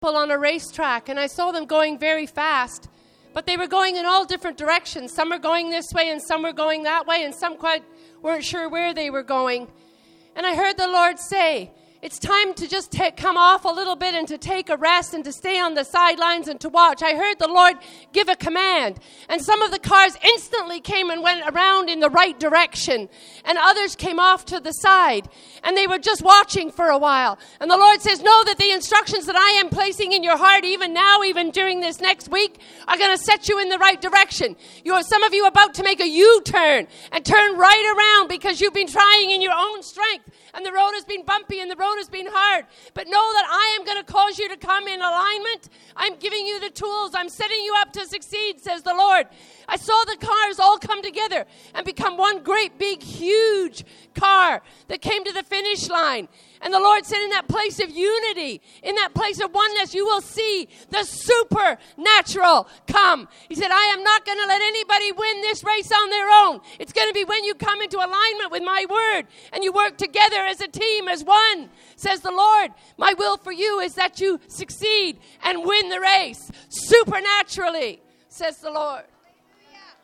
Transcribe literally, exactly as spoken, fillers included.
on a racetrack, and I saw them going very fast, but they were going in all different directions. Some were going this way, and some were going that way, and some quite weren't sure where they were going. And I heard the Lord say, it's time to just take, come off a little bit and to take a rest and to stay on the sidelines and to watch. I heard the Lord give a command. And some of the cars instantly came and went around in the right direction. And others came off to the side. And they were just watching for a while. And the Lord says, know that the instructions that I am placing in your heart, even now, even during this next week, are going to set you in the right direction. You are, some of you are about to make a U-turn and turn right around because you've been trying in your own strength. And the road has been bumpy and the road has been hard. But know that I am going to cause you to come in alignment. I'm giving you the tools. I'm setting you up to succeed, says the Lord. I saw the cars all come together and become one great big huge car that came to the finish line. And the Lord said, in that place of unity, in that place of oneness, you will see the supernatural come. He said, I am not going to let anybody win this race on their own. It's going to be when you come into alignment with my word and you work together as a team, as one, says the Lord. My will for you is that you succeed and win the race supernaturally, says the Lord.